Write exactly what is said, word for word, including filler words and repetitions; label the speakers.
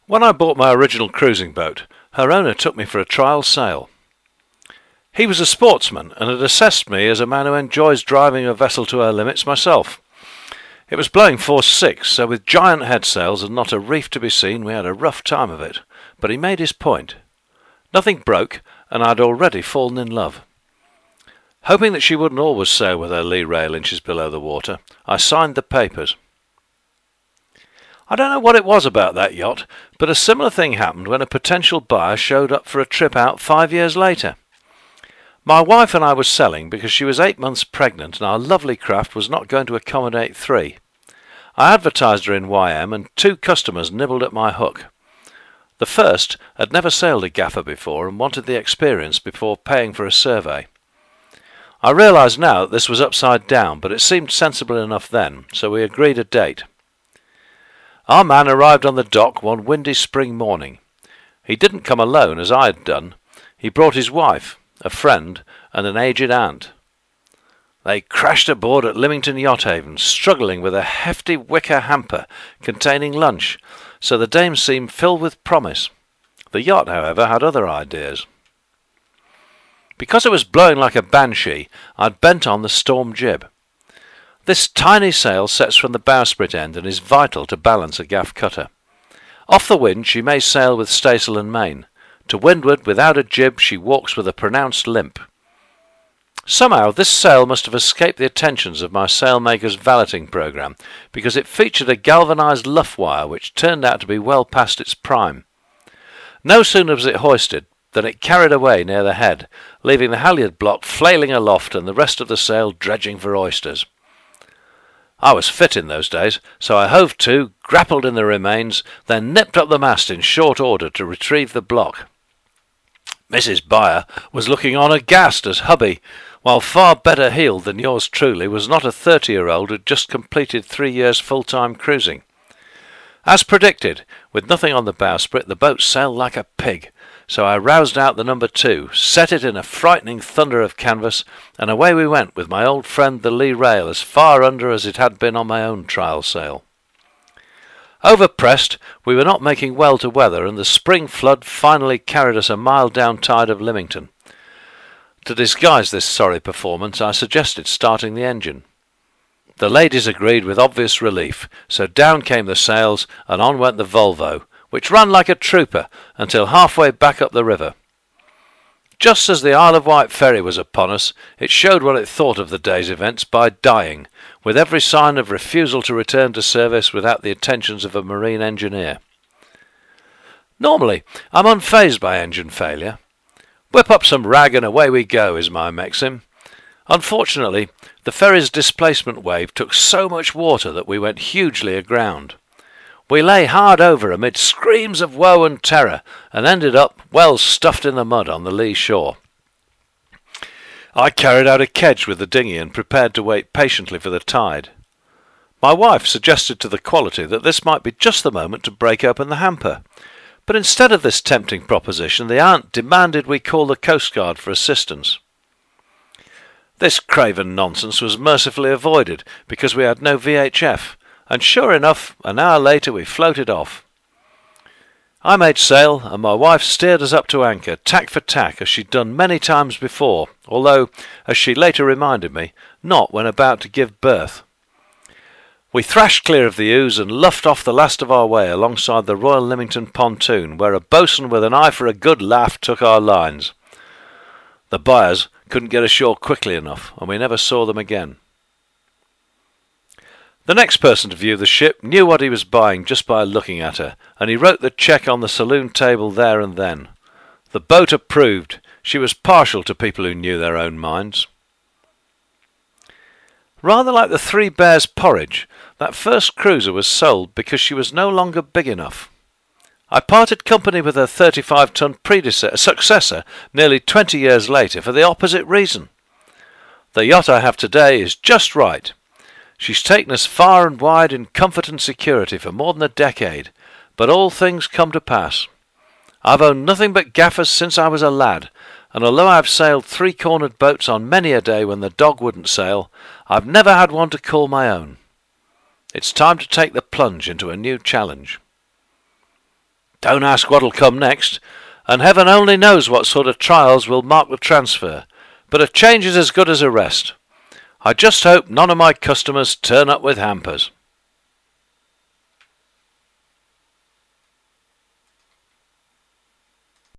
Speaker 1: When I bought my original cruising boat, her owner took me for a trial sail. He was a sportsman and had assessed me as a man who enjoys driving a vessel to her limits myself. It was blowing force six, so with giant headsails and not a reef to be seen, we had a rough time of it. But he made his point. Nothing broke, and I'd already fallen in love. Hoping that she wouldn't always sail with her lee rail inches below the water, I signed the papers. I don't know what it was about that yacht, but a similar thing happened when a potential buyer showed up for a trip out five years later. My wife and I were selling because she was eight months pregnant and our lovely craft was not going to accommodate three. I advertised her in Y M and two customers nibbled at my hook. The first had never sailed a gaffer before and wanted the experience before paying for a survey. I realise now that this was upside down, but it seemed sensible enough then, so we agreed a date. Our man arrived on the dock one windy spring morning. He didn't come alone as I had done. He brought his wife, a friend, and an aged aunt. They crashed aboard at Lymington Yacht Haven, struggling with a hefty wicker hamper containing lunch, so the dame seemed filled with promise. The yacht, however, had other ideas. Because it was blowing like a banshee, I'd bent on the storm jib. This tiny sail sets from the bowsprit end and is vital to balance a gaff cutter. Off the wind she may sail with staysail and main. To windward, without a jib, she walks with a pronounced limp. Somehow this sail must have escaped the attentions of my sailmaker's valeting programme, because it featured a galvanised luff wire which turned out to be well past its prime. No sooner was it hoisted than it carried away near the head, leaving the halyard block flailing aloft and the rest of the sail dredging for oysters. I was fit in those days, so I hove to, grappled in the remains, then nipped up the mast in short order to retrieve the block. Missus Buyer was looking on aghast as hubby, while far better heeled than yours truly, was not a thirty-year-old who had just completed three years full-time cruising. As predicted, with nothing on the bowsprit, the boat sailed like a pig, so I roused out the number two, set it in a frightening thunder of canvas, and away we went with my old friend the lee rail as far under as it had been on my own trial sail. Overpressed, we were not making well to weather, and the spring flood finally carried us a mile down tide of Lymington. To disguise this sorry performance, I suggested starting the engine. The ladies agreed with obvious relief, so down came the sails, and on went the Volvo, which ran like a trooper until halfway back up the river. Just as the Isle of Wight ferry was upon us, it showed what it thought of the day's events by dying, with every sign of refusal to return to service without the attentions of a marine engineer. Normally, I'm unfazed by engine failure. Whip up some rag and away we go is my maxim. Unfortunately, the ferry's displacement wave took so much water that we went hugely aground. We lay hard over amid screams of woe and terror, and ended up well stuffed in the mud on the lee shore. I carried out a kedge with the dinghy and prepared to wait patiently for the tide. My wife suggested to the Quality that this might be just the moment to break open the hamper, but instead of this tempting proposition, the aunt demanded we call the Coast Guard for assistance. This craven nonsense was mercifully avoided because we had no V H F, and sure enough, an hour later we floated off. I made sail, and my wife steered us up to anchor, tack for tack, as she'd done many times before, although, as she later reminded me, not when about to give birth. We thrashed clear of the ooze and luffed off the last of our way alongside the Royal Lymington pontoon, where a boatswain with an eye for a good laugh took our lines. The buyers couldn't get ashore quickly enough, and we never saw them again. The next person to view the ship knew what he was buying just by looking at her, and he wrote the cheque on the saloon table there and then. The boat approved. She was partial to people who knew their own minds. Rather like the Three Bears porridge, that first cruiser was sold because she was no longer big enough. I parted company with her thirty-five ton predecessor, successor nearly twenty years later for the opposite reason. The yacht I have today is just right. She's taken us far and wide in comfort and security for more than a decade, but all things come to pass. I've owned nothing but gaffers since I was a lad, and although I've sailed three-cornered boats on many a day when the dog wouldn't sail, I've never had one to call my own. It's time to take the plunge into a new challenge. Don't ask what'll come next, and heaven only knows what sort of trials will mark the transfer, but a change is as good as a rest. I just hope none of my customers turn up with hampers.